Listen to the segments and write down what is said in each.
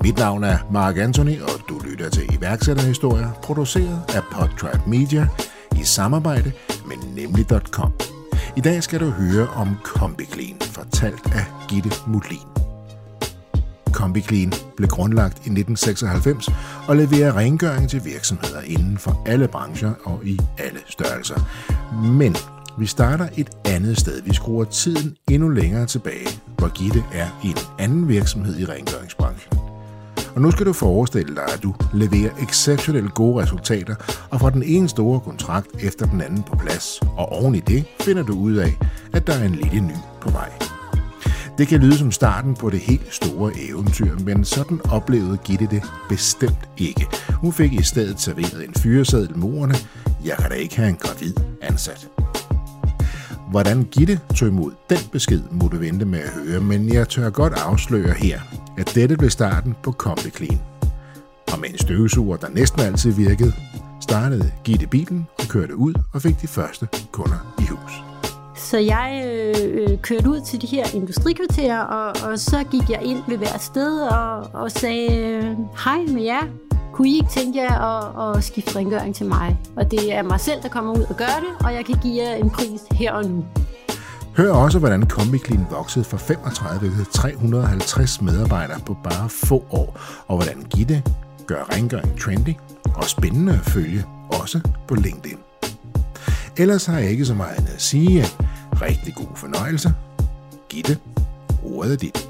Mit navn er Mark Anthony, og du lytter til iværksætterhistorier, produceret af Podtribe Media i samarbejde med Nemlig.com. I dag skal du høre om CombiClean, fortalt af Gitte Molin. CombiClean blev grundlagt i 1996 og leverer rengøring til virksomheder inden for alle brancher og i alle størrelser. Men vi starter et andet sted. Vi skruer tiden endnu længere tilbage, hvor Gitte er i en anden virksomhed i rengøringsbranchen. Og nu skal du forestille dig, at du leverer exceptionelt gode resultater og får den ene store kontrakt efter den anden på plads. Og oven i det finder du ud af, at der er en lille ny på vej. Det kan lyde som starten på det helt store eventyr, men sådan oplevede Gitte det bestemt ikke. Hun fik i stedet serveret en fyreseddel med ordene: "Jeg kan da ikke have en gravid ansat." Hvordan Gitte tog imod den besked, må du vente med at høre, men jeg tør godt afsløre her, at dette blev starten på CombiClean. Og med en støvsuger, der næsten altid virkede, startede Gitte bilen og kørte ud og fik de første kunder i hus. Så jeg kørte ud til de her industrikvarterer, og så gik jeg ind ved hver sted og sagde: "Hej med jer. Kunne I ikke tænke jer at skifte rengøring til mig? Og det er mig selv, der kommer ud og gør det, og jeg kan give jer en pris her og nu." Hør også, hvordan CombiClean voksede fra 35 til 350 medarbejdere på bare få år, og hvordan Gitte gør rengøring trendy og spændende at følge, også på LinkedIn. Ellers har jeg ikke så meget at sige, end rigtig god fornøjelse. Gitte, ordet er dit.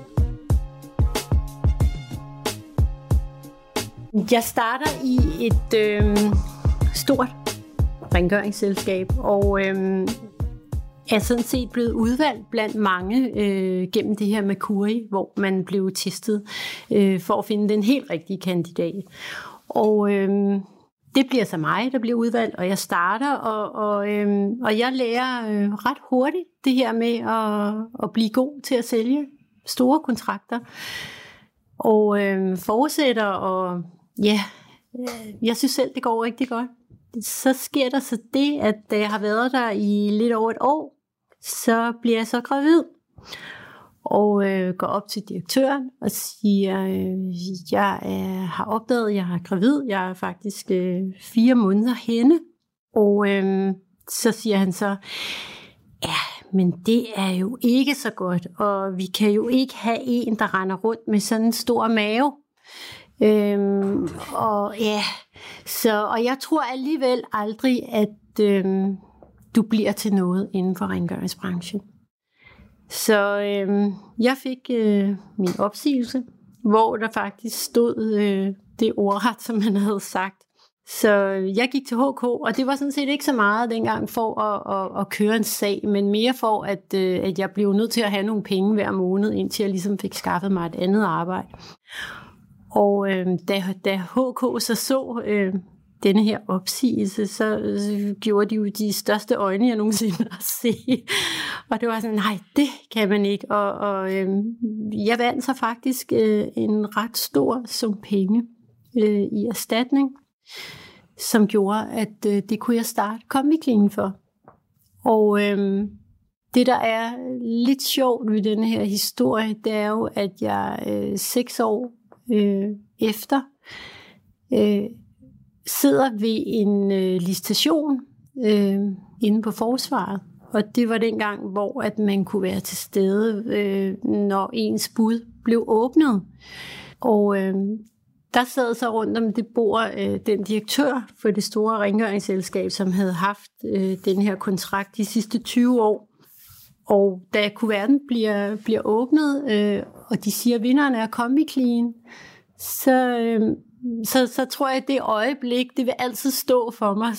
Jeg starter i et stort rengøringsselskab, og er sådan set blevet udvalgt blandt mange gennem det her Mercury, hvor man blev testet for at finde den helt rigtige kandidat. Og det bliver så mig, der bliver udvalgt, og jeg starter, og jeg lærer ret hurtigt det her med at blive god til at sælge store kontrakter. Og fortsætter, og ja, jeg synes selv, det går rigtig godt. Så sker der så det, at da jeg har været der i lidt over et år, så bliver jeg så gravid. Og går op til direktøren og siger: "Jeg har opdaget, at jeg er gravid. Jeg er faktisk 4 måneder henne." Og så siger han så: "Ja, men det er jo ikke så godt, og vi kan jo ikke have en, der render rundt med sådan en stor mave." Og ja, og jeg tror alligevel aldrig, at du bliver til noget inden for rengøringsbranchen. Så jeg fik min opsigelse, hvor der faktisk stod det ordret, som han havde sagt. Så jeg gik til HK, og det var sådan set ikke så meget dengang for at køre en sag, men mere for, at jeg blev nødt til at have nogle penge hver måned, indtil jeg ligesom fik skaffet mig et andet arbejde. Og da HK så denne her opsigelse, så gjorde de jo de største øjne, jeg nogensinde har set. Og det var sådan: nej, det kan man ikke. Og jeg vandt så faktisk en ret stor sum penge i erstatning, som gjorde, at det kunne jeg starte CombiClean for. Og det, der er lidt sjovt ved denne her historie, det er jo, at jeg 6 år efter sidder ved en licitation inde på forsvaret. Og det var dengang, hvor at man kunne være til stede, når ens bud blev åbnet. Og der sad så rundt om det bord den direktør for det store rengøringsselskab, som havde haft den her kontrakt de sidste 20 år. Og da kuverten bliver åbnet, og de siger, at vinderen er CombiClean, så tror jeg, at det øjeblik, det vil altid stå for mig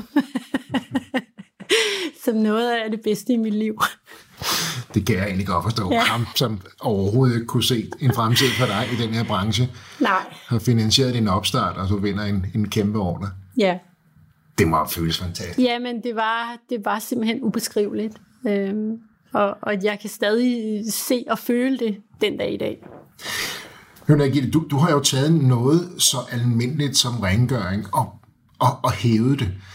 som noget af det bedste i mit liv. Det kan jeg egentlig godt forstå. Ja. Ham, som overhovedet ikke kunne se en fremtid for dig i den her branche, nej, har finansieret din opstart, og du vinder en kæmpe ordre. Ja. Det må føles fantastisk. Ja, men det var simpelthen ubeskriveligt. Og jeg kan stadig se og føle det den dag i dag. Hør, Gitte, du har jo taget noget så almindeligt som rengøring og hævet det.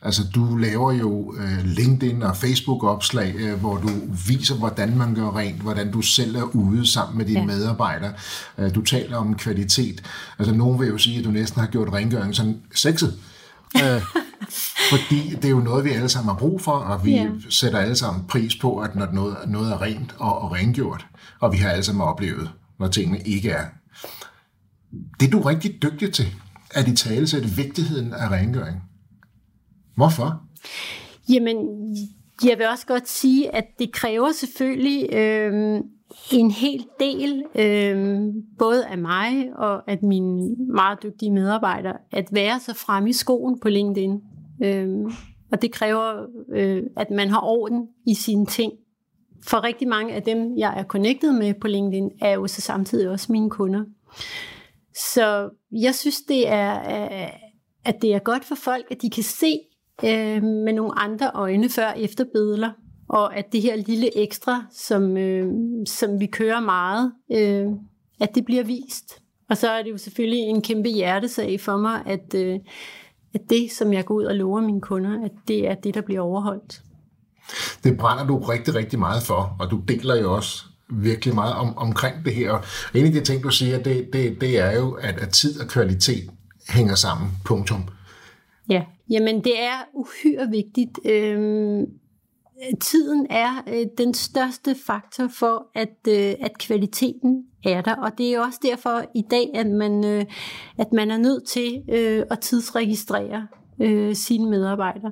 Altså, du laver jo LinkedIn og Facebook-opslag, hvor du viser, hvordan man gør rent, hvordan du selv er ude sammen med dine medarbejdere. Du taler om kvalitet. Altså, nogen vil jo sige, at du næsten har gjort rengøring sådan sexet. Fordi det er jo noget, vi alle sammen har brug for, og vi sætter alle sammen pris på, at når noget er rent og rengjort, og vi har alle sammen oplevet, når tingene ikke er. Det er du rigtig dygtig til, at i tale sætte vigtigheden af rengøring. Hvorfor? Jamen, jeg vil også godt sige, at det kræver selvfølgelig en hel del, både af mig og af mine meget dygtige medarbejdere, at være så fremme i skoen på LinkedIn. Og det kræver, at man har orden i sine ting. For rigtig mange af dem, jeg er connected med på LinkedIn, er jo så samtidig også mine kunder. Så jeg synes, at det er godt for folk, at de kan se med nogle andre øjne før efter billeder, og at det her lille ekstra, som vi kører meget, at det bliver vist. Og så er det jo selvfølgelig en kæmpe hjertesag for mig, at det, som jeg går ud og lover mine kunder, at det er det, der bliver overholdt. Det brænder du rigtig, rigtig meget for, og du deler jo også virkelig meget omkring det her. Og en af de ting, du siger, det er jo, at tid og kvalitet hænger sammen. Punktum. Ja, jamen det er uhyre vigtigt. Tiden er den største faktor for, at kvaliteten er der, og det er også derfor i dag, at man er nødt til at tidsregistrere sine medarbejdere.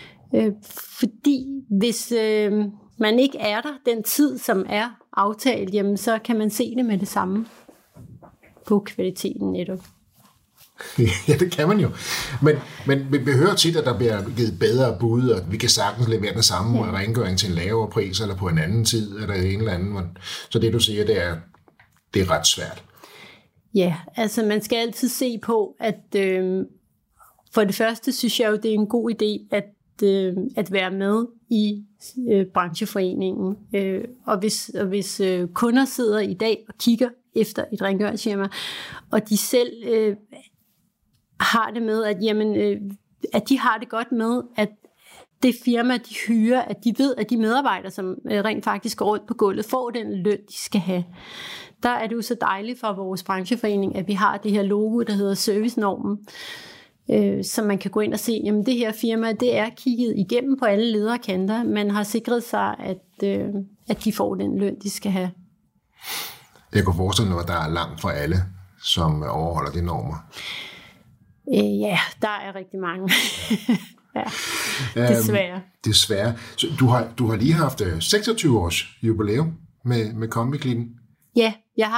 Fordi hvis man ikke er der den tid, som er aftalt, jamen, så kan man se det med det samme på kvaliteten netop. Ja, det kan man jo. Men vi hører tit, at der bliver givet bedre bud, og vi kan sagtens levere den samme rengøring til en lavere pris, eller på en anden tid, eller en eller anden. Så det, du siger, det er ret svært. Ja, altså man skal altid se på, at for det første synes jeg jo, det er en god idé, at være med i brancheforeningen. Og hvis kunder sidder i dag og kigger efter et rengøringsfirma, og de selv har det med, at de har det godt med, at det firma, de hyrer, at de ved, at de medarbejdere, som rent faktisk går rundt på gulvet, får den løn, de skal have. Der er det jo så dejligt for vores brancheforening, at vi har det her logo, der hedder servicenormen, så man kan gå ind og se, jamen det her firma, det er kigget igennem på alle lederkanter. Man har sikret sig, at de får den løn, de skal have. Jeg kan forestille mig, at der er langt fra alle, som overholder de normer. Ja, der er rigtig mange. Ja, desværre. Så du har lige haft 26 års jubilæum med Combi-Clean. Ja, jeg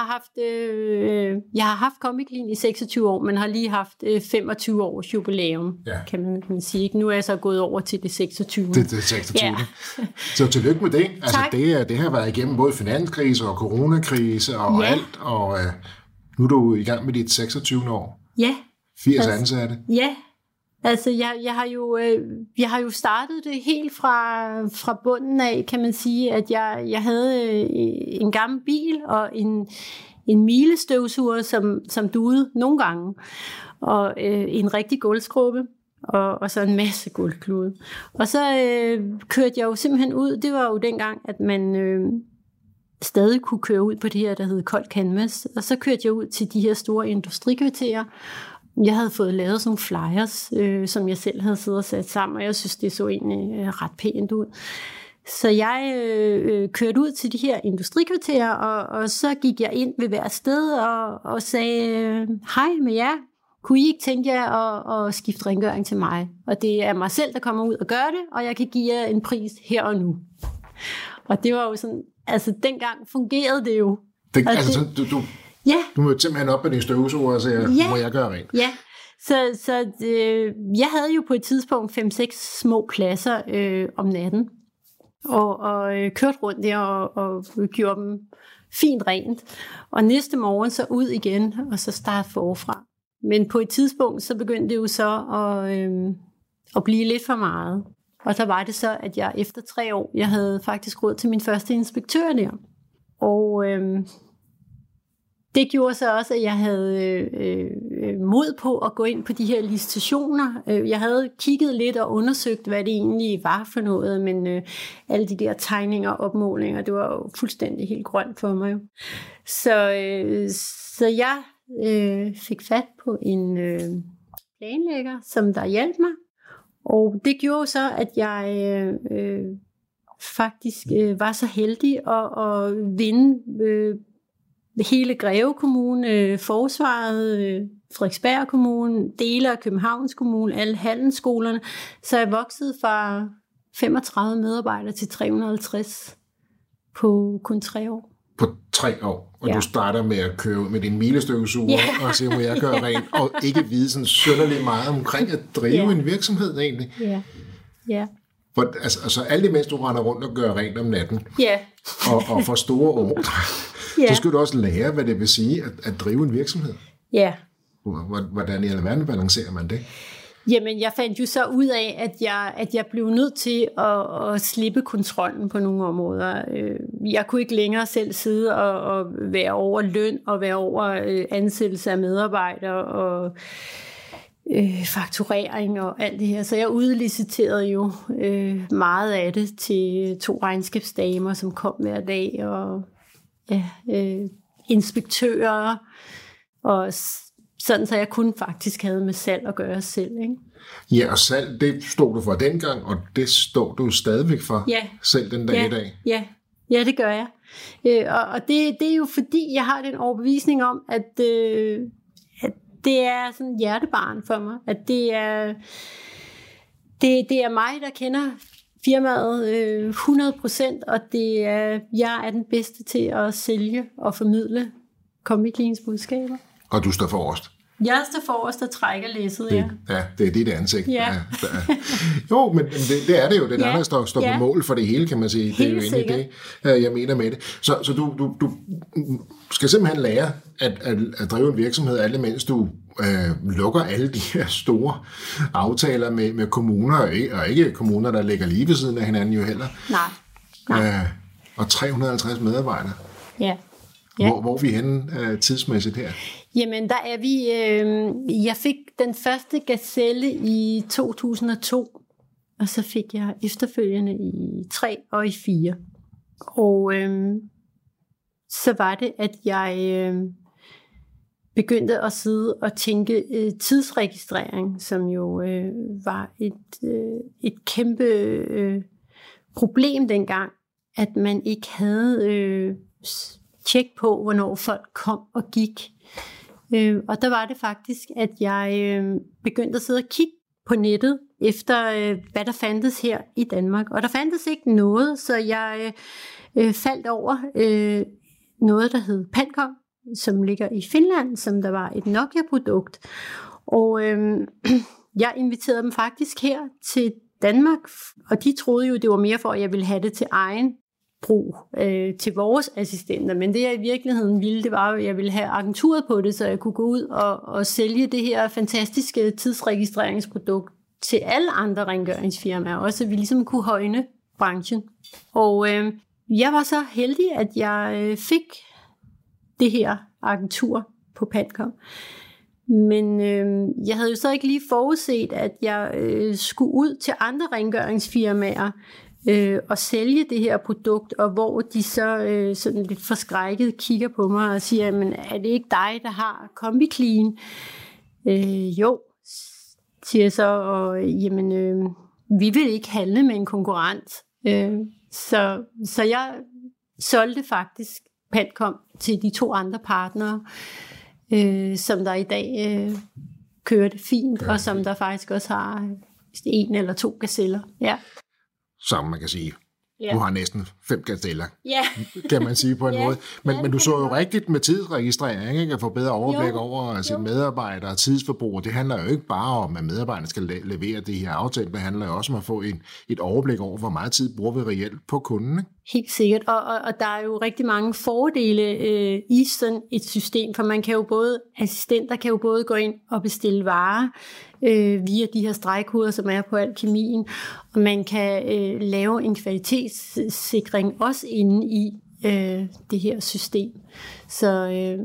har haft Combi-Clean i 26 år, men har lige haft 25 års jubilæum, kan man sige. Nu er jeg så gået over til det 26. Det 26. Ja. Så tillykke med det. Altså, det har været igennem både finanskrise og coronakrise og alt, og nu er du i gang med dit 26. år. Ja. 80 ansatte. Ja, altså jeg har jo startet det helt fra bunden af, kan man sige, at jeg havde en gammel bil og en milestøvsuger, som duede nogle gange, og en rigtig gulvskrubbe, og så en masse gulvklude. Og så kørte jeg jo simpelthen ud, det var jo dengang, at man stadig kunne køre ud på det her, der hed Kold Canvas, og så kørte jeg ud til de her store industrikvarterer. Jeg havde fået lavet sådan nogle flyers, som jeg selv havde siddet og sat sammen, og jeg synes, det så egentlig ret pænt ud. Så jeg kørte ud til de her industrikvarterer, og så gik jeg ind ved hver sted og sagde, hej med jer, kunne I ikke tænke jer at skifte rengøring til mig? Og det er mig selv, der kommer ud og gør det, og jeg kan give jer en pris her og nu. Og det var jo sådan, altså dengang fungerede det jo. Du mødte simpelthen op med de støvsuger og sagde, må jeg gøre rent? Ja, så jeg havde jo på et tidspunkt 5-6 små pladser om natten, og kørte rundt der og gjorde dem fint rent. Og næste morgen så ud igen, og så starte forfra. Men på et tidspunkt, så begyndte det jo så at blive lidt for meget. Og så var det så, at jeg efter 3 år, jeg havde faktisk råd til min første inspektør der. Og det gjorde så også, at jeg havde mod på at gå ind på de her licitationer. Jeg havde kigget lidt og undersøgt, hvad det egentlig var for noget, men alle de der tegninger og opmålinger, det var jo fuldstændig helt grønt for mig. Så jeg fik fat på en planlægger, som der hjalp mig, og det gjorde så, at jeg faktisk var så heldig at vinde hele Greve Kommune, Forsvaret, Frederiksberg Kommune, dele af Københavns Kommune, alle handelsskolerne. Så jeg voksede fra 35 medarbejdere til 350 på kun 3 år. På 3 år, og du starter med at køre med din milestøvsuger og se, må jeg gøre rent, og ikke vide sådan sønderligt meget omkring at drive en virksomhed egentlig. Ja. Altså alt imens du render rundt og gør rent om natten, og får store ordre, så skal du også lære, hvad det vil sige at drive en virksomhed. Ja. Hvordan i alverden balancerer man det? Jamen, jeg fandt jo så ud af, at jeg blev nødt til at slippe kontrollen på nogle områder. Jeg kunne ikke længere selv sidde og være over løn og være over ansættelse af medarbejdere og fakturering og alt det her. Så jeg udliciterede jo meget af det til 2 regnskabsdamer, som kom hver dag, og inspektører, og sådan, så jeg kun faktisk havde med salg at gøre selv, ikke? Ja, og salg, det stod du for dengang, og det står du stadigvæk for selv den dag i dag. Ja, det gør jeg. Og det er jo fordi, jeg har den overbevisning om, at det er sådan et hjertebarn for mig. At det er mig, der kender firmaet 100%, og jeg er den bedste til at sælge og formidle Combi-Cleans budskaber. Og du står forrest. Jeg står forrest og trækker læsset, ja. Ja, det er dit ansigt. Ja. Jo, men det er det jo. Det er der står på mål for det hele, kan man sige. Det er jo egentlig det, jeg mener med det. Så du skal simpelthen lære at drive en virksomhed, alle mens du lukker alle de her store aftaler med kommuner, og ikke kommuner, der ligger lige ved siden af hinanden jo heller. Nej. Og 350 medarbejdere. Ja. Hvor er vi henne tidsmæssigt her? Jamen, der er vi... jeg fik den første gazelle i 2002, og så fik jeg efterfølgende i 3 og i 4. Og så var det, at jeg begyndte at sidde og tænke tidsregistrering, som jo var et kæmpe problem dengang, at man ikke havde tjek på, hvornår folk kom og gik. Og der var det faktisk, at jeg begyndte at sidde og kigge på nettet efter, hvad der fandtes her i Danmark. Og der fandtes ikke noget, så jeg faldt over noget, der hed Pancom, som ligger i Finland, som der var et Nokia-produkt. Og jeg inviterede dem faktisk her til Danmark, og de troede jo, det var mere for, at jeg ville have det til egen brug til vores assistenter, men det jeg i virkeligheden ville, det var, at jeg ville have agenturet på det, så jeg kunne gå ud og sælge det her fantastiske tidsregistreringsprodukt til alle andre rengøringsfirmaer, også så vi ligesom kunne højne branchen. Og jeg var så heldig, at jeg fik det her agentur på Pancom. Men jeg havde jo så ikke lige forudset, at jeg skulle ud til andre rengøringsfirmaer og sælge det her produkt, og hvor de så sådan lidt forskrækket kigger på mig og siger, men er det ikke dig, der har Combi-Clean? Jo, siger jeg så, og jamen, vi vil ikke handle med en konkurrent. Så jeg solgte faktisk Pancom til de 2 andre partnere, som der i dag kører det fint, og som der faktisk også har 1 eller 2 gazeller. Ja. Som man kan sige, du har næsten 5 gazeller, kan man sige på en måde. Men du så jo rigtigt med tidsregistrering, ikke? At få bedre overblik over sine medarbejdere og tidsforbrug. Det handler jo ikke bare om, at medarbejderne skal levere det her aftale. Det handler jo også om at få et overblik over, hvor meget tid bruger vi reelt på kunden. Ikke? Helt sikkert, og der er jo rigtig mange fordele i sådan et system, for man kan jo assistenter kan jo både gå ind og bestille varer via de her stregkoder, som er på alkemien, og man kan lave en kvalitetssikring også inde i det her system. Så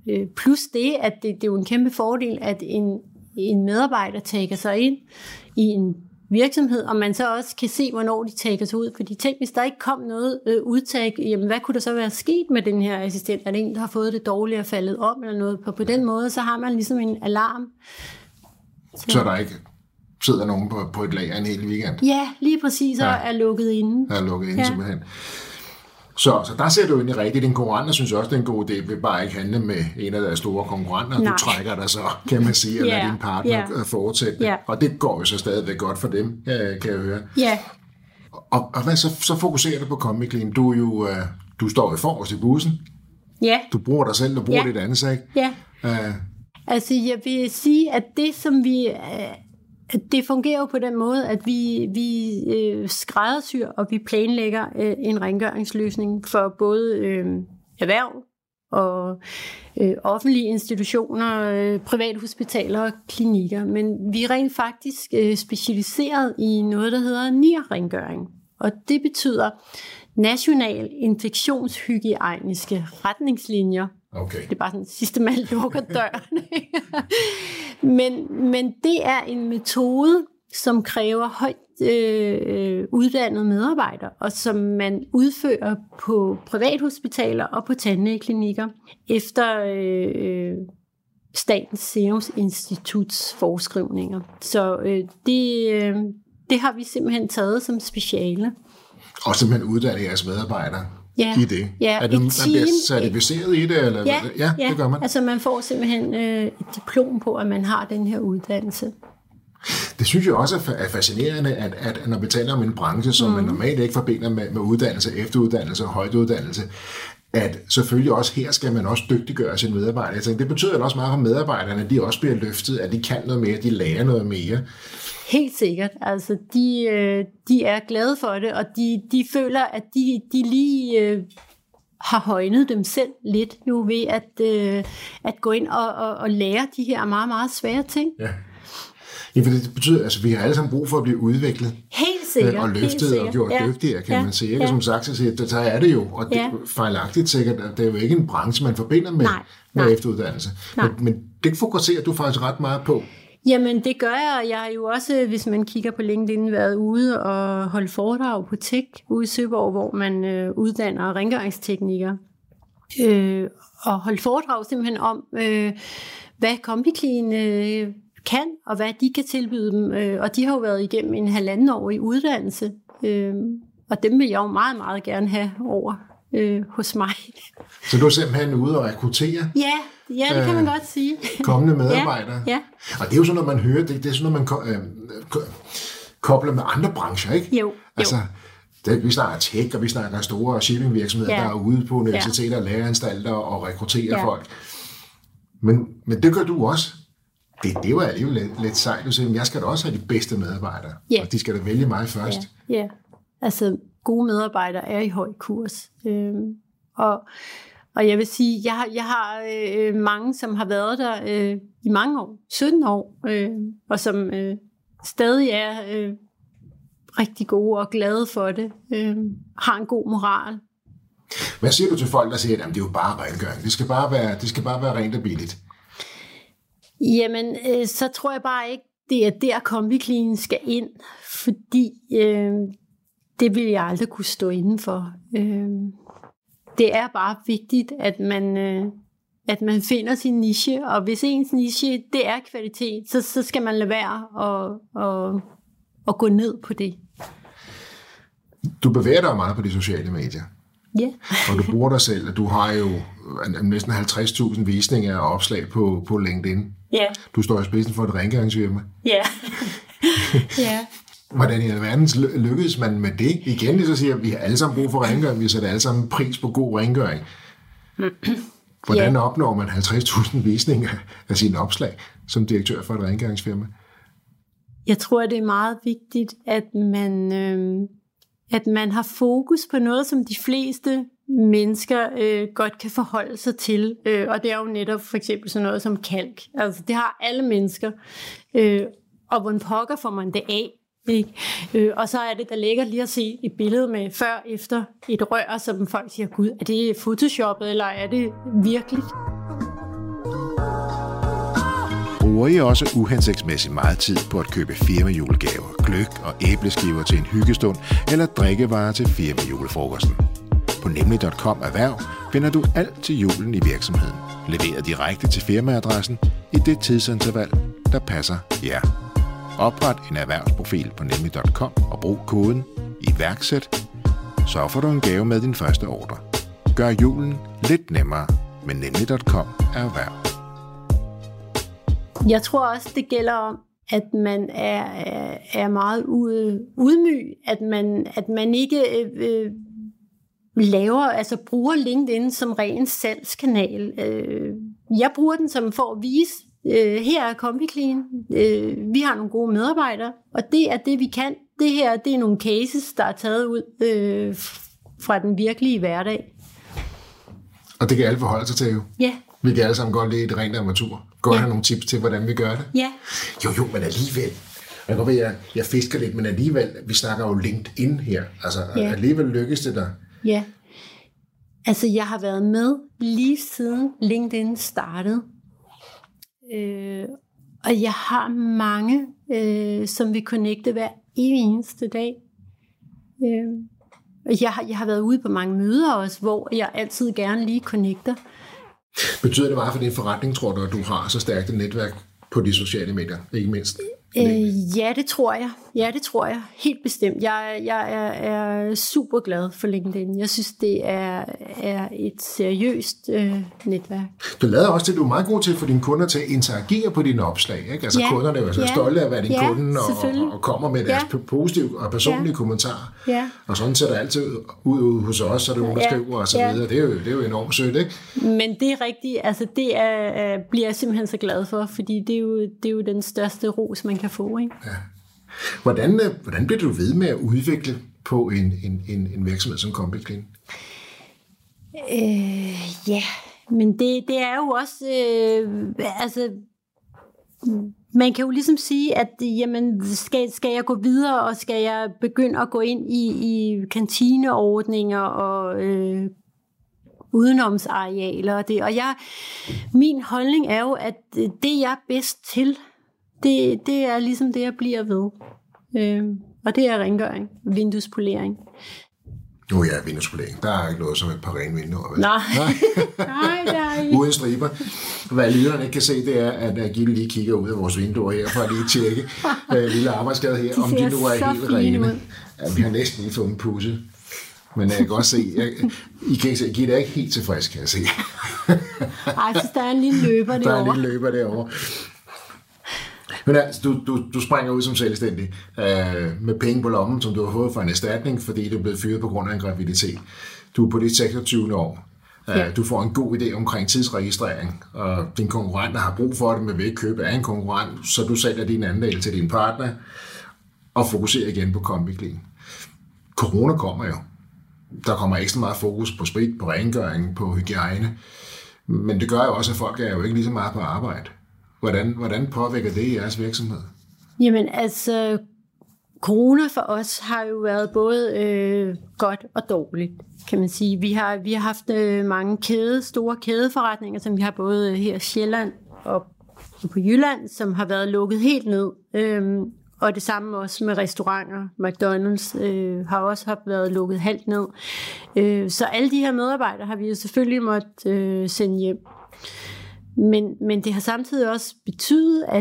plus det, at det er jo en kæmpe fordel, at en medarbejder tager sig ind i en virksomhed, og man så også kan se, hvornår de tager sig ud. Fordi tænk, hvis der ikke kom noget udtag, jamen hvad kunne der så være sket med den her assistent? Er det en, der har fået det dårligt og faldet om eller noget? På den måde, så har man ligesom en alarm. Så der ikke sidder nogen på et lager en hel weekend? Ja, lige præcis, og er lukket inde. Er lukket inde, simpelthen. Så der ser du egentlig rigtigt. Din konkurrenter synes også, det er en god idé. Vi vil bare ikke handle med en af deres store konkurrenter. Nej. Du trækker dig så, kan man sige, og lader din partner fortsætte. Yeah. Og det går jo så stadigvæk godt for dem, kan jeg høre. Ja. Og hvad så fokuserer du på Combi Clean? Du står i forrest i bussen. Ja. Du bruger dig selv, du bruger dit ansigt. Ja. Altså, jeg vil sige, at det, som vi... Det fungerer jo på den måde, at vi skræddersyr og vi planlægger en rengøringsløsning for både erhverv og offentlige institutioner, private hospitaler og klinikker. Men vi er rent faktisk specialiseret i noget, der hedder NIR-rengøring. Og det betyder national infektionshygiejniske retningslinjer. Okay. Det er bare sådan, sidste mand lukker døren. men det er en metode, som kræver højt uddannede medarbejdere, og som man udfører på privathospitaler og på tandlægeklinikker efter Statens Serum Instituts forskrivninger. Så det har vi simpelthen taget som speciale. Og simpelthen uddanne jeres medarbejdere i det. Ja, man bliver certificeret i det? Eller ja, det gør man. Altså man får simpelthen et diplom på, at man har den her uddannelse. Det synes jeg også er fascinerende, at når vi taler om en branche, som man normalt ikke forbinder med uddannelse, efteruddannelse og højtuddannelse, at selvfølgelig også her skal man også dygtiggøre sine medarbejdere. Jeg tænker, det betyder også meget for medarbejderne, at de også bliver løftet, at de kan noget mere, de lærer noget mere. Helt sikkert. Altså, de er glade for det, og de føler, at de lige har højnet dem selv lidt jo ved at gå ind og lære de her meget, meget svære ting. Ja, for det betyder, altså vi har alle sammen brug for at blive udviklet. Helt sikkert. Og løftet og gjort dygtigere, kan man sige. Ikke? Som sagt, så er det jo, og det er fejlagtigt sikkert, at det er jo ikke en branche, man forbinder med efteruddannelse. Men det fokuserer du faktisk ret meget på. Jamen, det gør jeg. Jeg har jo også, hvis man kigger på LinkedIn, været ude og holde foredrag på Tech ude i Søborg, hvor man uddanner rengøringsteknikere. Og holde foredrag simpelthen om, hvad Combi Clean kan, og hvad de kan tilbyde dem. Og de har jo været igennem en 1,5 år i uddannelse. Og dem vil jeg jo meget, meget gerne have over hos mig. Så du er simpelthen ude og rekruttere? Ja, det kan man godt sige. Kommende medarbejdere. Ja. Og det er jo sådan, når man hører, det er sådan, når man kobler med andre brancher, ikke? Jo. Altså, vi snakker tech, og vi snakker store shippingvirksomheder, der er ude på universiteter og læreanstalter og rekrutterer folk. Men det gør du også. Det er jo alligevel lidt sejt. Du siger, jeg skal da også have de bedste medarbejdere, og de skal da vælge mig først. Ja. Altså gode medarbejdere er i høj kurs. Og jeg vil sige, jeg har mange, som har været der i mange år, 17 år, og som stadig er rigtig gode og glade for det, har en god moral. Hvad siger du til folk, der siger, at det er jo bare rengøring, det skal bare være rent og billigt? Jamen, så tror jeg bare ikke, det er der Combi Clean skal ind, fordi det vil jeg aldrig kunne stå inden for. Det er bare vigtigt, at man finder sin niche, og hvis ens niche, det er kvalitet, så skal man lade være og gå ned på det. Du bevæger dig meget på de sociale medier. Ja. Og du bruger dig selv, og du har jo næsten 50.000 visninger og opslag på LinkedIn. Ja. Du står i spidsen for et rengøringsfirma. Ja. Ja. Hvordan i alverden lykkedes man med det? Igen, så siger vi har alle sammen brug for rengøring, vi sætter alle sammen pris på god rengøring. Hvordan opnår man 50.000 visninger af sine opslag som direktør for et rengøringsfirma? Jeg tror, det er meget vigtigt, at man har fokus på noget, som de fleste mennesker godt kan forholde sig til. Og det er jo netop for eksempel sådan noget som kalk. Altså, det har alle mennesker. Og hvordan pokker får man det af? Ikke? Og så er det, der ligger lige at se et billede med før efter et rør, som folk siger, gud, er det photoshoppet, eller er det virkeligt? Bruger I også uhensigtsmæssigt meget tid på at købe firmajulegaver, gløgg og æbleskiver til en hyggestund eller drikkevarer til firmajulefrokosten? På nemlig.com Erhverv finder du alt til julen i virksomheden, leveret direkte til firmaadressen i det tidsinterval, der passer jer. Opret en erhvervsprofil på nemlig.com og brug koden iværksæt, så får du en gave med din første ordre. Gør julen lidt nemmere med nemlig.com Erhverv. Jeg tror også, det gælder om, at man er meget ydmyg, at man ikke bruger LinkedIn som ren salgskanal. Jeg bruger den som for at vise, her er CombiClean, vi har nogle gode medarbejdere, og det er det, vi kan. Det her, det er nogle cases, der er taget ud fra den virkelige hverdag. Og det kan alle forholde sig til jo. Ja. Vi kan alle sammen godt lide et rent amatur. Godt have nogle tips til, hvordan vi gør det. Ja. Jo, men alligevel. Jeg kan godt være, jeg fisker lidt, men alligevel, vi snakker jo LinkedIn her. Altså, alligevel lykkes det der. Ja. Altså, jeg har været med lige siden LinkedIn startede. Og jeg har mange, som vi connecte hver eneste dag. Jeg har været ude på mange møder også, hvor jeg altid gerne lige connecter. Betyder det meget for din forretning, tror du, at du har så stærkt et netværk på de sociale medier, ikke mindst? Ja, det tror jeg. Helt bestemt. Jeg er super glad for LinkedIn. Jeg synes, det er et seriøst netværk. Du lader også til, at du er meget god til at få dine kunder til at interagere på dine opslag. Ikke? Altså kunderne er jo så stolte af at være din kunde og kommer med deres positive og personlige kommentarer. Ja. Og sådan ser det altid ud hos os, så er det nogen, der skriver og så videre. Det er jo enormt sødt, ikke? Men det er rigtigt. Altså det bliver jeg simpelthen så glad for, fordi det er jo den største ros, man kan få, ikke? Ja. Hvordan bliver du ved med at udvikle på en virksomhed som CombiClean? Men det er jo også man kan jo ligesom sige, at jamen, skal jeg gå videre, og skal jeg begynde at gå ind i kantineordninger og udenomsarealer og det. Og min holdning er jo, at det jeg er bedst til, det er ligesom det, jeg bliver ved. Og det er rengøring, vinduespolering. Vinduespolering. Der er ikke noget som et par rene vinduer. Vel? Nej, det er ikke. Uden striber. Hvad lytterne ikke kan se, det er, at Gitte lige kigger ud af vores vinduer her, for at lige tjekke lille arbejdsgade her, om de nu er helt rene. Ja, vi har næsten lige fået en pusse. Men jeg kan godt se, I kan ikke se, Gitte er ikke helt tilfreds, kan jeg se. Ej, så der er en lille løber derovre. Men altså, du springer ud som selvstændig med penge på lommen, som du har fået fra en erstatning, fordi du er blevet fyret på grund af en graviditet. Du er på dit 26. år. Du får en god idé omkring tidsregistrering, og din konkurrenter har brug for det, men vil ikke købe af en konkurrent, så du sælger din andel til din partner og fokuserer igen på CombiClean. Corona kommer jo. Der kommer ekstra meget fokus på sprit, på rengøring, på hygiejne, men det gør jo også, at folk er jo ikke lige så meget på arbejde. Hvordan påvirker det i jeres virksomhed? Jamen altså, corona for os har jo været både godt og dårligt, kan man sige. Vi har haft mange store kædeforretninger, som vi har både her i Sjælland og på Jylland, som har været lukket helt ned. Og det samme også med restauranter. McDonald's har også været lukket halvt ned. Så alle de her medarbejdere har vi jo selvfølgelig måttet sende hjem. Men det har samtidig også betydet, at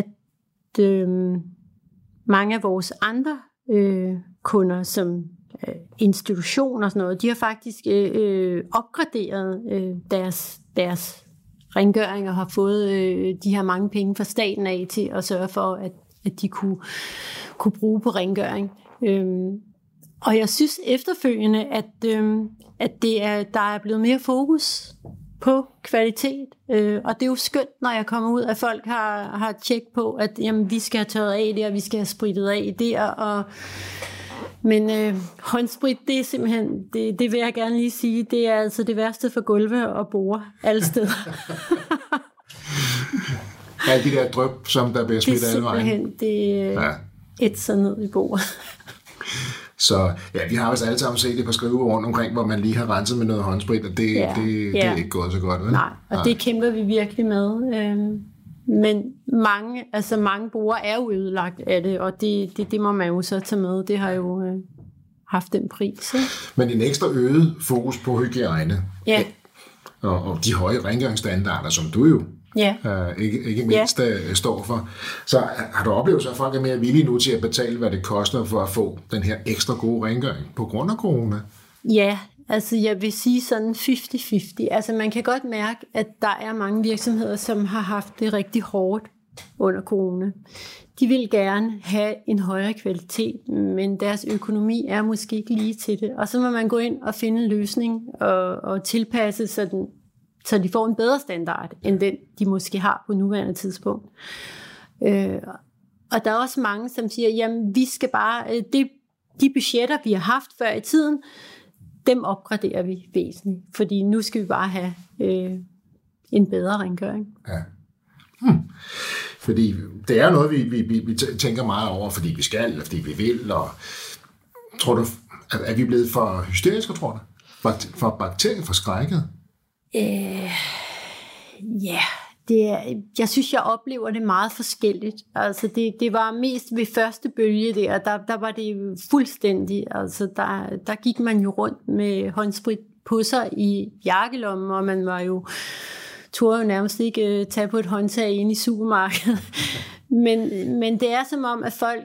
mange af vores andre kunder, som institutioner og sådan noget, de har faktisk opgraderet deres rengøring og har fået de her mange penge fra staten af til at sørge for, at de kunne bruge på rengøring. Og jeg synes efterfølgende, at der er blevet mere fokus på kvalitet, og det er jo skønt, når jeg kommer ud, at folk har tjek på, at jamen, vi skal have tørret af det, og vi skal have spritet af der, men håndsprit, det er simpelthen, det vil jeg gerne lige sige, det er altså det værste for gulve og borde alle steder. Ja, de der dryp, som der bliver smidt alle vejen. Det er et så ned i bordet. Så ja, vi har også alle sammen set det på skrive rundt omkring, hvor man lige har renset med noget håndsprit, og det er ikke gået så godt. Vel? Nej, og det kæmper vi virkelig med. mange brugere er jo ødelagt af det, og det må man jo så tage med. Det har jo haft den pris. Ikke? Men en ekstra øget fokus på hygiejne, ja. og de høje rengøringsstandarder, som du jo ikke mindst står for. Så har du oplevet, at folk er mere villige nu til at betale, hvad det koster for at få den her ekstra gode rengøring på grund af corona? Ja, altså jeg vil sige sådan 50-50. Altså man kan godt mærke, at der er mange virksomheder, som har haft det rigtig hårdt under corona. De vil gerne have en højere kvalitet, men deres økonomi er måske ikke lige til det. Og så må man gå ind og finde en løsning og tilpasse så de får en bedre standard, end den de måske har på nuværende tidspunkt. Og der er også mange, som siger, jamen vi skal bare, de budgetter, vi har haft før i tiden, dem opgraderer vi væsentligt, fordi nu skal vi bare have en bedre rengøring. Ja. Fordi det er noget, vi tænker meget over, fordi vi skal, eller fordi vi vil, og tror du, er vi blevet for hysteriske, tror du? For bakterieforskrækket? Ja, jeg synes, jeg oplever det meget forskelligt. Altså det var mest ved første bølge der var det fuldstændig. Altså der gik man jo rundt med håndsprit på sig i jakkelommen, og man var jo turde jo nærmest ikke tage på et håndtag inde i supermarkedet. Men det er som om, at folk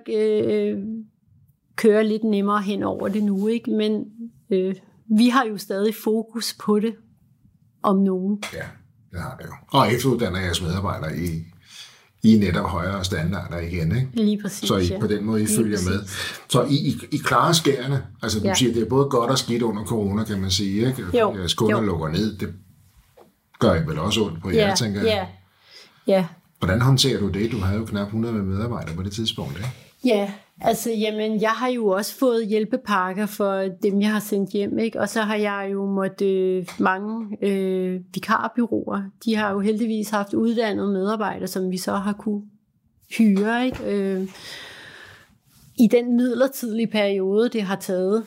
kører lidt nemmere hen over det nu, ikke? Men vi har jo stadig fokus på det om nogen. Ja, det har det jo. Og efteruddanner jeres medarbejdere i netop højere standarder igen, ikke? Lige præcis, så på den måde, I følger med. Så I klarer skærene. Altså du siger, det er både godt og skidt under corona, kan man sige, ikke? Jeres kunder lukker ned. Det gør I vel også ondt på jer, tænker jeg. Ja. Hvordan håndterer du det? Du havde jo knap 100 medarbejdere på det tidspunkt, ikke? Ja, altså jamen, jeg har jo også fået hjælpepakker for dem, jeg har sendt hjem, ikke? Og så har jeg jo mange vikarbyråer, de har jo heldigvis haft uddannede medarbejdere, som vi så har kunne hyre, ikke? I den midlertidige periode, det har taget.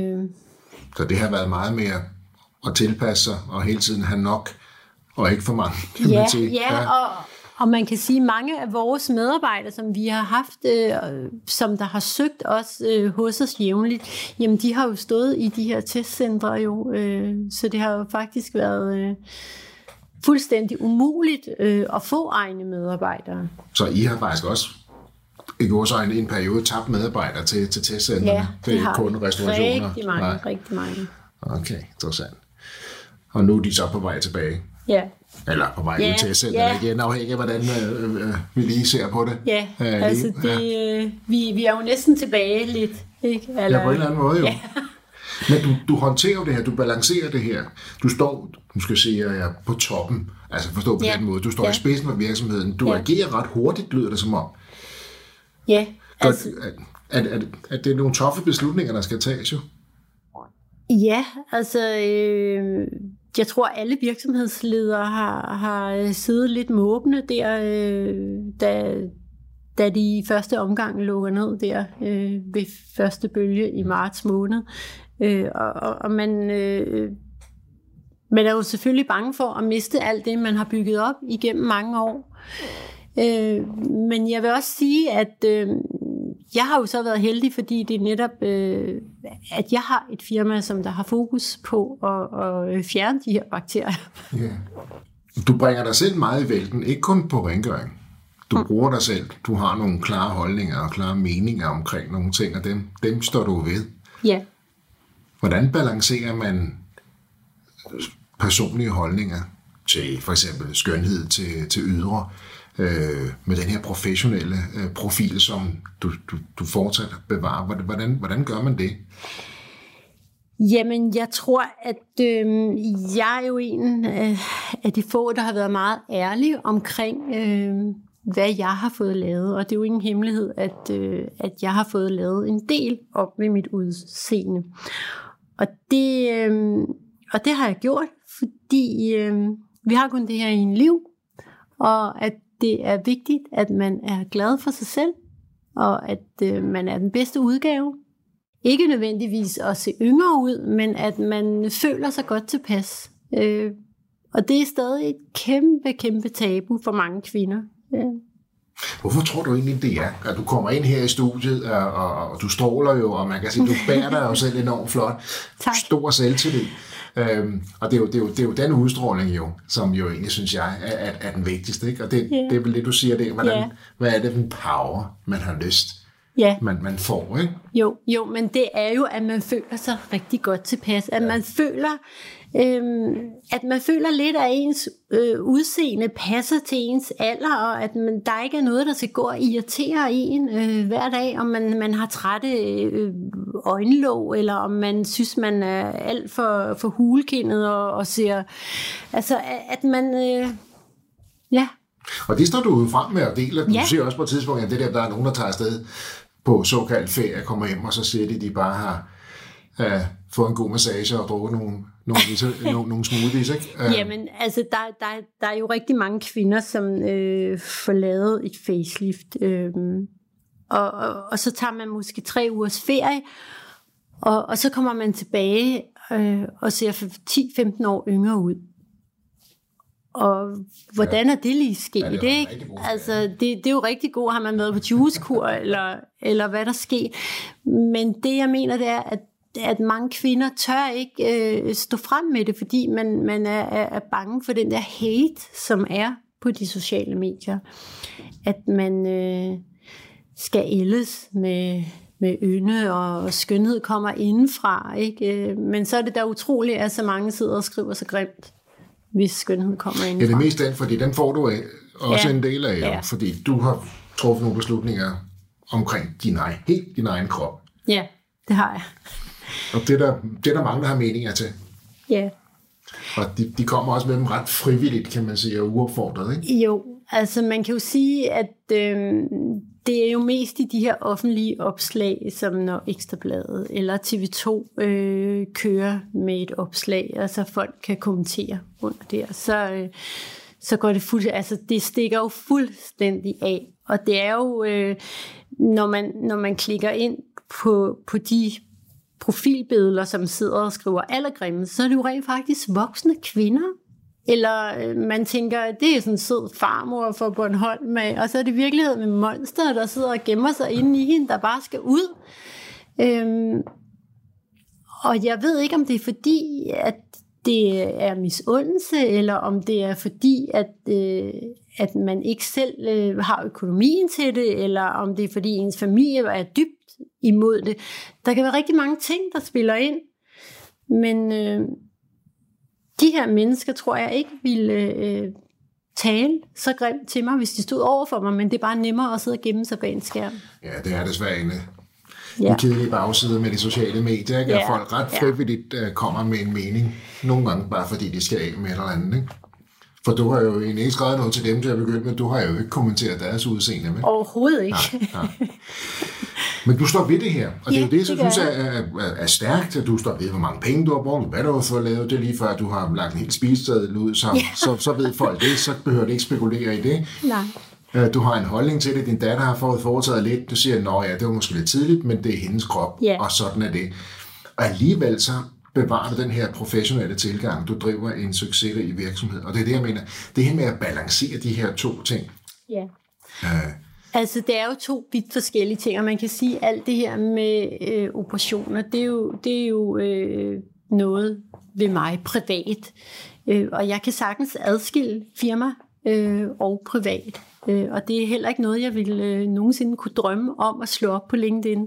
Så det har været meget mere at tilpasse sig, og hele tiden have nok, og ikke for mange, kan man sige. Ja, og man kan sige, at mange af vores medarbejdere, som vi har haft, som der har søgt os hos os jævnligt, jamen de har jo stået i de her testcentre jo, så det har jo faktisk været fuldstændig umuligt at få egne medarbejdere. Så I har faktisk også i en periode tabt medarbejdere til testcentrene? Ja, det har kun restaurationer? Rigtig mange. Okay, interessant. Og nu er de så på vej tilbage? Ja. Eller på vej ud til centrene igen, afhængig af, hvordan vi lige ser på det. Ja, altså vi er jo næsten tilbage lidt. Ikke? Eller, ja, på en eller anden måde jo. Ja. Men du håndterer det her, du balancerer det her. Du står, nu skal jeg sige, på toppen, altså forstå på den måde. Du står i spidsen for virksomheden. Du agerer ret hurtigt, lyder det som om. Ja. Altså, er det nogle toffe beslutninger, der skal tages jo? Ja, altså jeg tror, alle virksomhedsledere har siddet lidt måbende der, da de i første omgang lukker ned der ved første bølge i marts måned. Og man er jo selvfølgelig bange for at miste alt det, man har bygget op igennem mange år. Men jeg vil også sige, at jeg har jo så været heldig, fordi det er netop, at jeg har et firma, som der har fokus på at fjerne de her bakterier. Ja. Du bringer dig selv meget i vælten, ikke kun på rengøring. Du bruger dig selv. Du har nogle klare holdninger og klare meninger omkring nogle ting, og dem står du ved. Ja. Hvordan balancerer man personlige holdninger til for eksempel skønhed til ydre, med den her professionelle profil, som du fortsat bevarer? Hvordan gør man det? Jamen, jeg tror, at jeg er jo en af de få, der har været meget ærlig omkring, hvad jeg har fået lavet. Og det er jo ingen hemmelighed, at jeg har fået lavet en del op med mit udseende. Og det har jeg gjort, fordi vi har kun det her i en liv, og at det er vigtigt, at man er glad for sig selv, og at man er den bedste udgave. Ikke nødvendigvis at se yngre ud, men at man føler sig godt tilpas. Og det er stadig et kæmpe tabu for mange kvinder. Hvorfor tror du egentlig, det er? At du kommer ind her i studiet, og du stråler jo, og man kan sige, du bærer dig jo selv enormt flot. Tak. Stor selvtillid. Og det er jo den udstråling jo, som jo egentlig, synes jeg, er den vigtigste. Ikke? Og det er vel det, du siger der. Hvad er det for en power, man har lyst, man får, ikke? Jo, men det er jo, at man føler sig rigtig godt tilpas. At man føler lidt, at ens udseende passer til ens alder, og at der ikke er noget, der skal gå og irritere en hver dag, om man har trætte øjenlåg, eller om man synes, man er alt for hulkindet og ser... Altså, at man... Og det står du frem med at dele. Du siger også på et tidspunkt, at der er nogen, der tager afsted på såkaldt ferie, kommer hjem, og så siger de bare har fået en god massage og drukket nogle smoothies, ikke? Jamen, altså, der er jo rigtig mange kvinder, som får lavet et facelift, og så tager man måske 3 ugers ferie, og så kommer man tilbage og ser 10-15 år yngre ud. Og hvordan er det lige sket? Det er ikke? Altså, det er jo rigtig godt, har man været på juicekur, eller hvad der sker. Men det, jeg mener, det er, at mange kvinder tør ikke stå frem med det, fordi man er bange for den der hate, som er på de sociale medier. At man skal ældes med ynde, og skønhed kommer indenfra. Ikke? Men så er det da utroligt, at så mange sidder og skriver så grimt, hvis skønhed kommer indenfra. Ja, det er mest den, fordi den får du også en del af, fordi du har truffet nogle beslutninger omkring din egen krop. Ja, det har jeg. Og det er der mange, der har meninger til. Ja. Og de kommer også med dem ret frivilligt, kan man sige, og uopfordret, ikke? Jo, altså man kan jo sige, at det er jo mest i de her offentlige opslag, som når Ekstrabladet eller TV2 kører med et opslag, og så folk kan kommentere under det, så går det altså det stikker jo fuldstændig af. Og det er jo, når man klikker ind på de profilbilleder, som sidder og skriver allergrimme, så er det jo rent faktisk voksne kvinder. Eller man tænker, det er sådan en sød farmor fra Bornholm, og så er det virkeligheden med monster, der sidder og gemmer sig inde i hende, der bare skal ud. Og jeg ved ikke, om det er fordi, at det er misundelse, eller om det er fordi, at man ikke selv har økonomien til det, eller om det er fordi, ens familie er dybt imod det. Der kan være rigtig mange ting, der spiller ind, men de her mennesker, tror jeg ikke ville tale så grimt til mig, hvis de stod over for mig, men det er bare nemmere at sidde og gemme sig bag en skærm. Ja, det er desværre en kedelig bagside med de sociale medier, ikke? At folk ret frivilligt kommer med en mening, nogle gange bare fordi de skal af med et eller andet, ikke? For du har jo egentlig ikke skrevet noget til dem til at begynde med, du har jo ikke kommenteret deres udseende med. Overhovedet ikke. Nej. Men du står ved det her, og det er jo det, som jeg synes er stærkt, at du står ved, hvor mange penge du har brugt, hvad du har fået lavet, det lige før, at du har lagt en helt spiseseddel ud, så ved folk det, så behøver det ikke spekulere i det. Nej. Du har en holdning til det, din datter har fået foretaget lidt, du siger, nå ja, det var måske lidt tidligt, men det er hendes krop, og sådan er det. Og alligevel så bevarer du den her professionelle tilgang, du driver en succesrig virksomhed, og det er det, jeg mener, det her med at balancere de her 2 ting. Ja. Altså, det er jo 2 vidt forskellige ting, og man kan sige, at alt det her med operationer, det er jo noget ved mig privat. Og jeg kan sagtens adskille firma og privat. Og det er heller ikke noget, jeg vil nogensinde kunne drømme om at slå op på LinkedIn.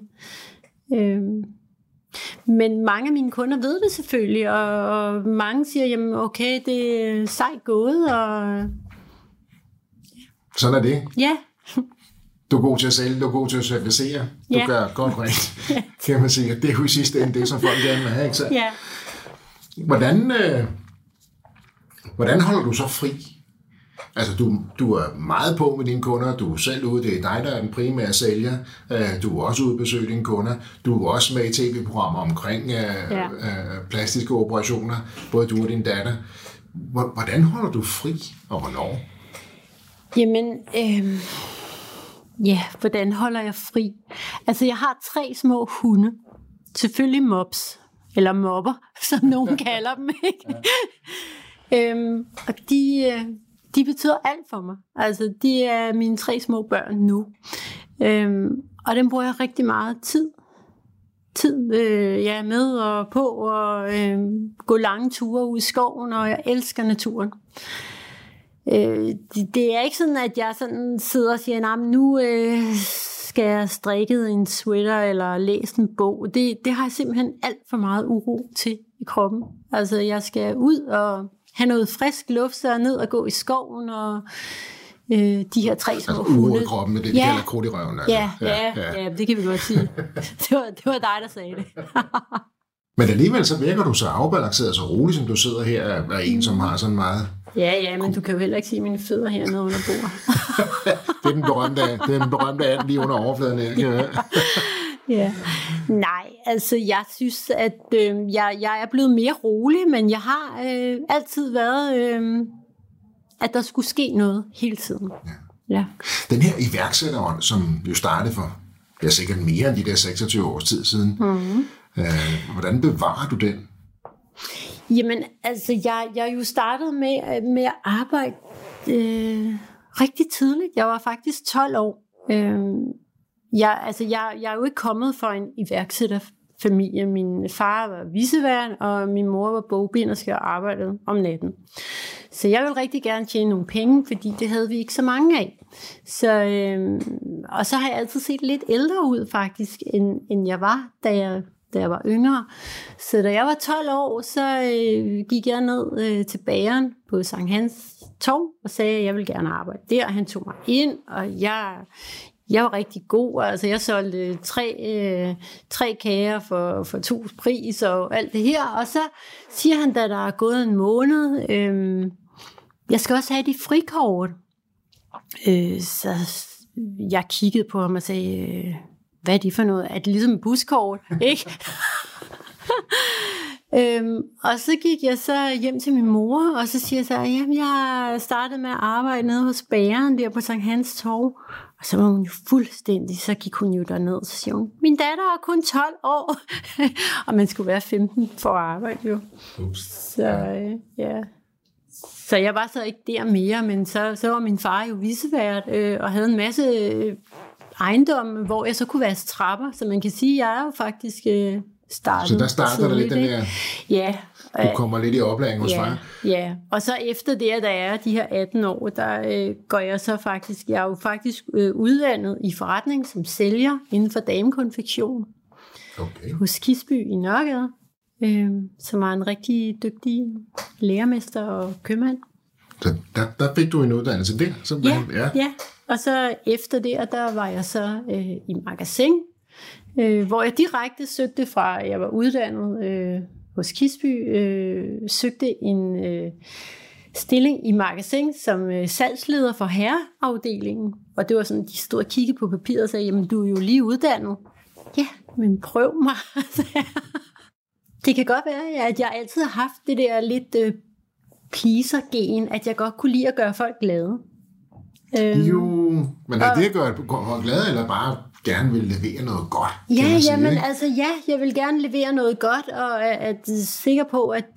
Men mange af mine kunder ved det selvfølgelig, og mange siger, jamen okay, det er sejt gået. Og sådan er det. Ja. Du er god til at sælge, du er god til at servicere, du gør godt rent, kan man sige. Det er jo i sidste ende det, som folk gerne vil have, ikke så? Ja. Hvordan holder du så fri? Altså, du er meget på med dine kunder, du er selv ude, det er dig, der er den primære sælger, du er også ude at besøge dine kunder, du er også med i tv-programmer omkring plastiske operationer, både du og din datter. Hvordan holder du fri, og hvornår? Jamen, hvordan holder jeg fri? Altså, jeg har 3 små hunde. Selvfølgelig mops, eller mopper, som nogen kalder dem, ikke? Og de betyder alt for mig. Altså, de er mine 3 små børn nu. Og dem bruger jeg rigtig meget tid med og på og gå lange ture ud i skoven, og jeg elsker naturen. Det er ikke sådan, at jeg sådan sidder og siger, nej, nu skal jeg strikke en sweater eller læse en bog. Det har jeg simpelthen alt for meget uro til i kroppen. Altså, jeg skal ud og have noget frisk luft, så ned og gå i skoven, og de her 3 små hunde. Uro i kroppen, det kalder krudt i røven. Altså. Ja, det kan vi godt sige. Det var dig, der sagde det. Men alligevel så virker du så afbalanceret, så rolig, som du sidder her, er en, som har sådan meget... Ja, men du kan jo heller ikke se mine fødder hernede under bordet. Det er den berømte and lige under overfladen her. Ja. Nej, altså jeg synes, at jeg er blevet mere rolig, men jeg har altid været, at der skulle ske noget hele tiden. Ja. Den her iværksætterånd, som jo startede for sikkert mere end de der 26 års tid siden, hvordan bevarer du den? Jamen, altså, jeg jo startede med at arbejde rigtig tidligt. Jeg var faktisk 12 år. Jeg er jo ikke kommet fra en iværksætterfamilie. Min far var vicevært, og min mor var bogbinderske og arbejdede om natten. Så jeg ville rigtig gerne tjene nogle penge, fordi det havde vi ikke så mange af. Og så har jeg altid set lidt ældre ud faktisk, end jeg var, da jeg var yngre. Så da jeg var 12 år, så gik jeg ned til bageren på Sankt Hans Torv og sagde, at jeg ville gerne arbejde der. Han tog mig ind, og jeg var rigtig god. Altså, jeg solgte 3 kager for 2 pris og alt det her. Og så siger han, da der er gået en måned, jeg skal også have de frikort. Så jeg kiggede på ham og sagde, hvad er det for noget? Er det ligesom et buskort? Ikke? Og så gik jeg så hjem til min mor, og så siger jeg så, jamen jeg startede med at arbejde nede hos bageren der på Sankt Hans Torv. Og så var hun jo fuldstændig, så gik hun jo derned, og så siger hun, min datter er kun 12 år. Og man skulle være 15 for at arbejde jo. Så jeg var så ikke der mere, men så var min far jo vicevært, og havde en masse ejendomme, hvor jeg så kunne vaske trapper. Så man kan sige, at jeg er jo faktisk startet. Så der starter der lidt den der... Ja. Du kommer lidt i oplæring hos far. Ja, og så efter det, der er de her 18 år, der går jeg så faktisk... Jeg er jo faktisk uddannet i forretning som sælger inden for damekonfektion. Okay. Hos Kisby i Nørregade, som var en rigtig dygtig lærermester og købmand. Så der fik du en uddannelse der? Ja. Og så efter det, der var jeg så i Magasin, hvor jeg direkte søgte fra, jeg var uddannet hos Kisby, søgte en stilling i Magasin som salgsleder for herreafdelingen. Og det var sådan, de stod og kiggede på papiret og sagde, jamen du er jo lige uddannet. Ja, men prøv mig. Det kan godt være, at jeg altid har haft det der lidt pleaser-gen, at jeg godt kunne lide at gøre folk glade. Jo, men er det at gøre folk glade, eller bare gerne vil levere noget godt? Jeg vil gerne levere noget godt, og er sikker på, at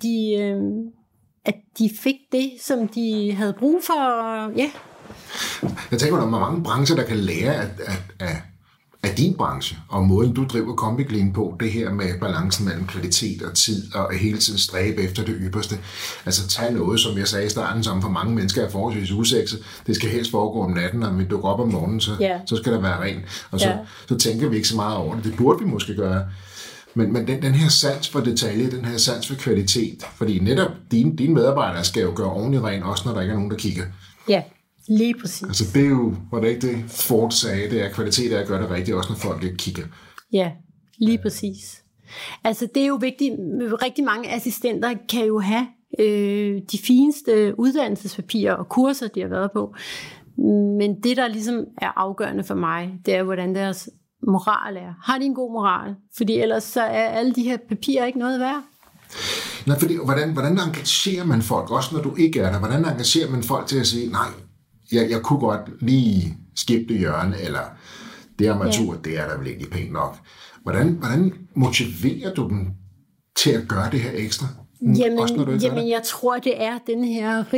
de fik det, som de havde brug for. Ja. Jeg tænker, der er mange brancher, der kan lære af din branche, og måden du driver Kombi-Clean på, det her med balancen mellem kvalitet og tid, og hele tiden stræbe efter det ypperste. Altså tag noget, som jeg sagde i starten, som for mange mennesker er forholdsvis usekset. Det skal helst foregå om natten, og når vi dukker op om morgenen, så skal der være rent. Og så tænker vi ikke så meget over det. Det burde vi måske gøre. Men den her sans for detalje, den her sans for kvalitet, fordi netop dine medarbejdere skal jo gøre ordentligt rent, også når der ikke er nogen, der kigger. Ja. Lige præcis. Altså det er jo, var det ikke det Ford sagde, det er kvalitet af at gøre det rigtigt, også når folk ikke kigger. Ja, lige præcis. Altså det er jo vigtigt, rigtig mange assistenter kan jo have de fineste uddannelsespapirer og kurser, de har været på. Men det, der ligesom er afgørende for mig, det er, hvordan deres moral er. Har de en god moral? Fordi ellers så er alle de her papirer ikke noget værd. Nej, fordi hvordan engagerer man folk, også når du ikke er der? Hvordan engagerer man folk til at sige, nej, jeg kunne godt lige skifte hjørne, eller det armatur, det er der vel ikke pænt nok. Hvordan motiverer du dem til at gøre det her ekstra? Jamen, jeg tror, det er den her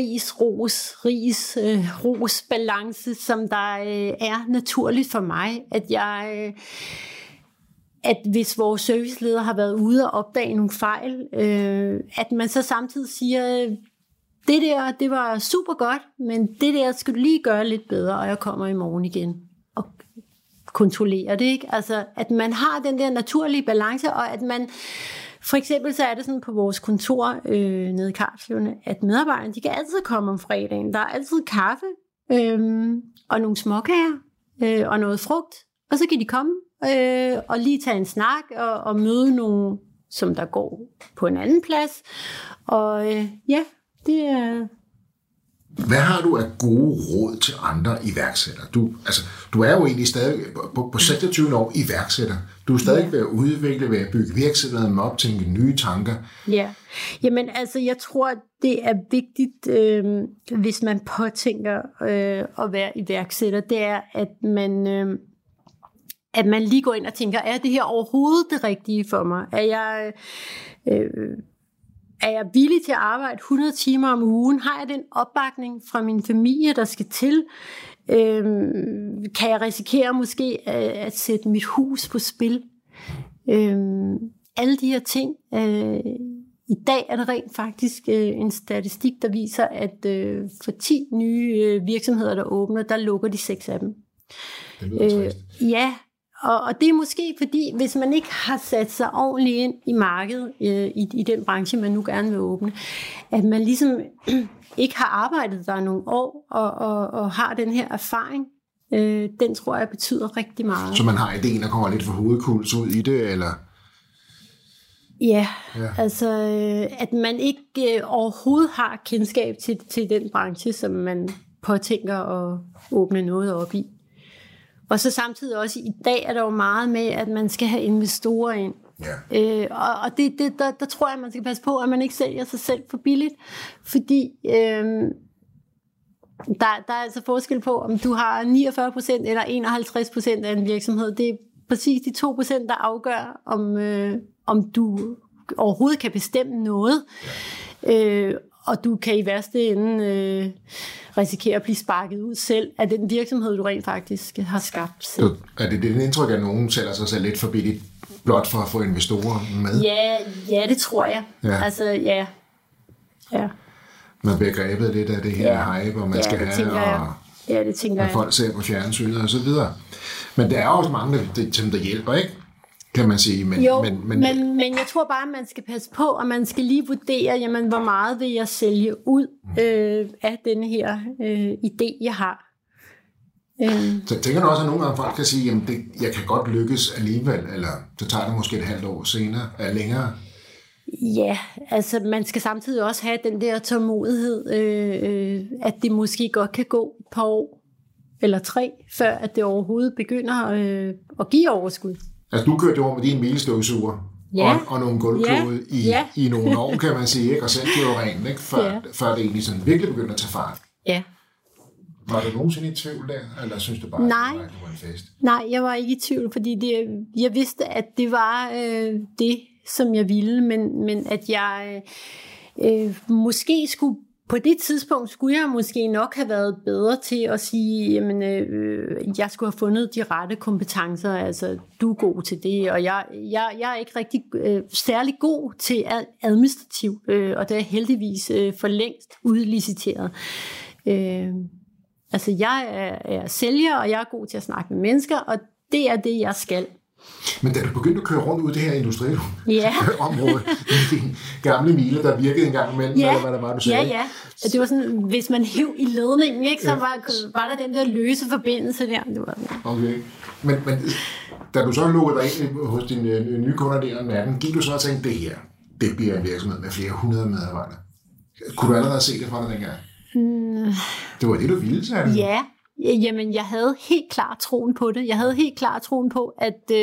ris-ros-balance, som der er naturligt for mig, at hvis vores serviceleder har været ude og opdage nogle fejl, at man så samtidig siger, det var super godt, men det der skal du lige gøre lidt bedre, og jeg kommer i morgen igen og kontrollerer det, ikke? Altså, at man har den der naturlige balance, og at man, for eksempel så er det sådan på vores kontor nede i Karlslunde, at medarbejderne, de kan altid komme om fredagen. Der er altid kaffe og nogle småkager og noget frugt, og så kan de komme og lige tage en snak og møde nogen, som der går på en anden plads. Og det er... Hvad har du af gode råd til andre iværksættere? Du er jo egentlig stadig på 26 år iværksætter. Du er stadig ved at udvikle, ved at bygge virksomheden op, tænke nye tanker. Ja, jamen altså jeg tror, det er vigtigt, hvis man påtænker at være iværksætter, det er, at man lige går ind og tænker, er det her overhovedet det rigtige for mig? Er jeg villig til at arbejde 100 timer om ugen? Har jeg den opbakning fra min familie, der skal til? Kan jeg risikere måske at sætte mit hus på spil? Alle de her ting. I dag er der rent faktisk en statistik, der viser, at for 10 nye virksomheder, der åbner, der lukker de 6 af dem. Det lyder trist. Ja. Og det er måske fordi, hvis man ikke har sat sig ordentligt ind i markedet, i den branche, man nu gerne vil åbne, at man ligesom ikke har arbejdet der nogle år, og har den her erfaring, den tror jeg betyder rigtig meget. Så man har ideen, der kommer lidt for hovedkuls ud i det, eller? Ja, altså at man ikke overhovedet har kendskab til den branche, som man påtænker at åbne noget op i. Og så samtidig også, i dag er der jo meget med, at man skal have investorer ind. Ja. Og der tror jeg, man skal passe på, at man ikke sælger sig selv for billigt. Fordi der er altså forskel på, om du har 49% eller 51% af en virksomhed. Det er præcis de 2%, der afgør, om du overhovedet kan bestemme noget. Ja. Og du kan i værste ende risikere at blive sparket ud selv af den virksomhed, du rent faktisk har skabt selv. Er det det indtryk, at nogen sælger sig selv lidt for billigt, blot for at få investorer med? Ja, det tror jeg. Ja. Altså, ja. Man bliver grebet lidt af det her hype, og man skal have, og det tænker jeg. Folk ser på fjernsynet og så videre. Men der er også mange, der hjælper, ikke? Kan man sige. Men jeg tror bare, at man skal passe på, og man skal lige vurdere, jamen, hvor meget vil jeg sælge ud af denne her idé, jeg har. Så jeg tænker du også, at nogle gange folk kan sige, jamen jeg kan godt lykkes alligevel, eller så tager det måske et halvt år senere, eller længere. Ja, altså man skal samtidig også have den der tålmodighed, at det måske godt kan gå et par år, eller 3, før at det overhovedet begynder at give overskud. Altså, du kørte over med din milestøvsuger og nogle gulvklude i nogle år, kan man sige, ikke? Og selv gjorde rent, ikke? Før det egentlig sådan virkelig begyndte at tage fart. Ja. Var du nogensinde i tvivl der, eller synes du bare, at det var en fest? Nej, jeg var ikke i tvivl, fordi jeg vidste, at det var det, som jeg ville, men at jeg måske skulle, på det tidspunkt skulle jeg måske nok have været bedre til at sige, jamen, jeg skulle have fundet de rette kompetencer, altså du er god til det, og jeg er ikke rigtig særlig god til administrativ, og det er heldigvis for længst udliciteret. Altså jeg er sælger, og jeg er god til at snakke med mennesker, og det er det, jeg skal. Men da du begyndte at køre rundt ud i det her industrielle område, i din gamle mile, der virkede en gang imellem, eller hvad der var, du sagde? Ja. Det var sådan, hvis man hæv i ledningen, ikke, så var der den der løse forbindelse der. Det var sådan. Okay. Men da du så lukkede dig ind hos dine nye kunder der om natten, gik du så og tænkte, det bliver en virksomhed med flere 100 medarbejdere. Kunne du allerede se det fra dig dengang? Det var det, du ville, sagde du? Ja. Jamen, jeg havde helt klart troen på det. Jeg havde helt klart troen på,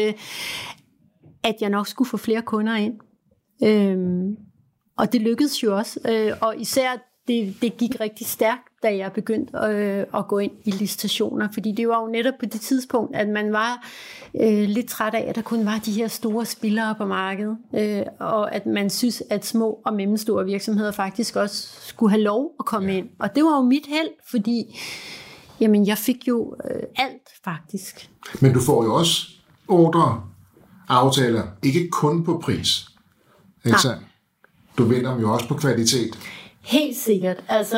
at jeg nok skulle få flere kunder ind. Og det lykkedes jo også. Og især det gik rigtig stærkt, da jeg begyndte at gå ind i licitationer, fordi det var jo netop på det tidspunkt, at man var lidt træt af, at der kun var de her store spillere på markedet, og at man synes, at små og mellemstore virksomheder faktisk også skulle have lov at komme ind. Og det var jo mit held, fordi jamen, jeg fik jo alt faktisk. Men du får jo også ordre, aftaler, ikke kun på pris. Ikke sandt? Du vinder dem jo også på kvalitet. Helt sikkert. Altså,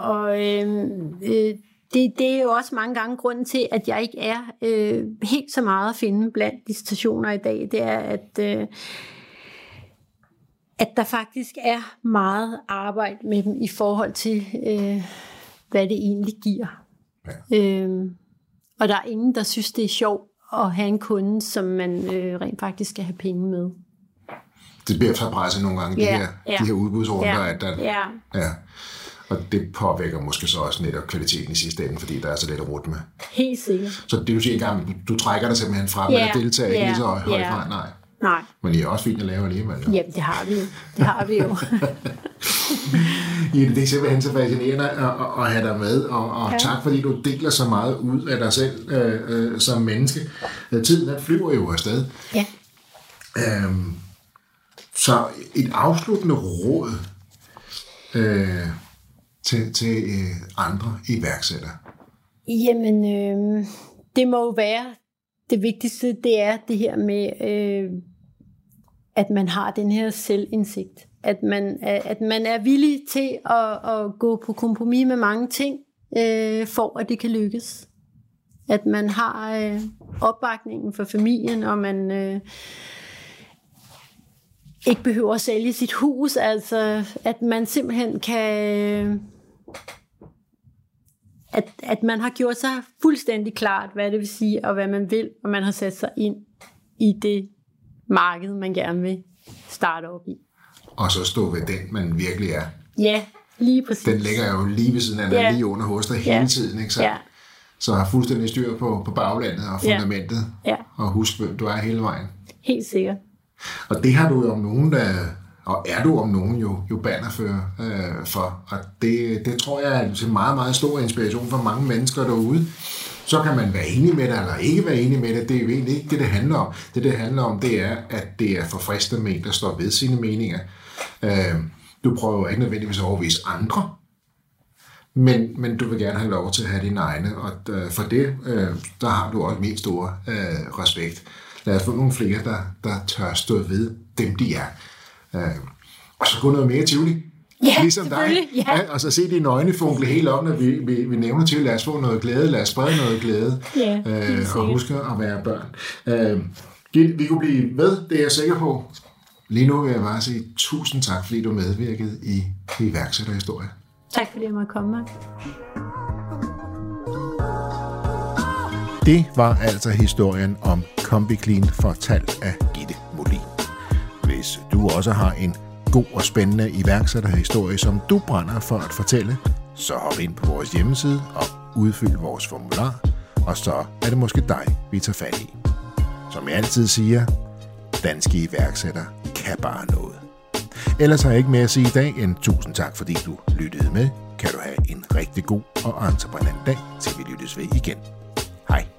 det er jo også mange gange grunden til, at jeg ikke er helt så meget at finde blandt licitationer i dag. Det er, at der faktisk er meget arbejde med dem i forhold til, hvad det egentlig giver. Ja. Og der er ingen, der synes, det er sjovt at have en kunde, som man rent faktisk skal have penge med. Det bliver så presset nogle gange, de her udbudsrunder. Ja. Og det påvirker måske så også netop kvaliteten i sidste ende, fordi der er så lidt at rute med. Helt sikkert. Så det vil sige, at du trækker dig simpelthen fra, med at deltage ikke lige så højt fra? Nej. Men det er også fint at lave alligevel. Jo. Jamen, det har vi jo. Det er simpelthen så fascinerende at have dig med, og tak fordi du deler så meget ud af dig selv som menneske. Tiden den flyver jo afsted. Ja. Så et afsluttende råd til andre iværksættere? Jamen, det må jo være det vigtigste, det er det her med, at man har den her selvindsigt. At man er villig til at gå på kompromis med mange ting, for at det kan lykkes. At man har opbakningen for familien, og man ikke behøver at sælge sit hus. Altså, at man simpelthen kan... At man har gjort sig fuldstændig klart, hvad det vil sige, og hvad man vil, og man har sat sig ind i det marked, man gerne vil starte op i. Og så stå ved den, man virkelig er. Ja, lige præcis. Den ligger jo lige ved siden af dig, lige under hos dig hele tiden, ikke så? Ja. Så har fuldstændig styr på baglandet og fundamentet, og husk, hvem du er hele vejen. Helt sikkert. Og det har du jo om nogen, og er du om nogen jo bannerfører for. Og det tror jeg er til meget, meget stor inspiration for mange mennesker derude. Så kan man være enig med det, eller ikke være enig med det. Det er jo egentlig ikke det handler om. Det handler om, det er, at det er forfriskende med en, der står ved sine meninger. Du prøver ikke nødvendigvis at overvise andre, men du vil gerne have lov til at have dine egne, og for det, der har du også min store respekt. Lad os få nogle flere, der tør stå ved dem, de er. Og så gå noget mere Tivoli. Ja, ligesom dig. Ja. Og så se dine øjne funkle helt op, når vi nævner til, lad os få noget glæde, lad os sprede noget glæde, og huske at være børn. Vi kunne blive ved, det er jeg sikker på. Lige nu vil jeg bare sige tusind tak, fordi du medvirkede i iværksætterhistorie. Tak fordi jeg måtte komme. Det var altså historien om CombiClean fortalt af Gitte Molin. Hvis du også har en god og spændende iværksætterhistorie, som du brænder for at fortælle, så hop ind på vores hjemmeside og udfyld vores formular, og så er det måske dig, vi tager fat i. Som jeg altid siger, danske iværksættere kan bare noget. Ellers har jeg ikke mere at sige i dag end tusind tak, fordi du lyttede med. Kan du have en rigtig god og entreprenant dag, til vi lyttes ved igen. Hej.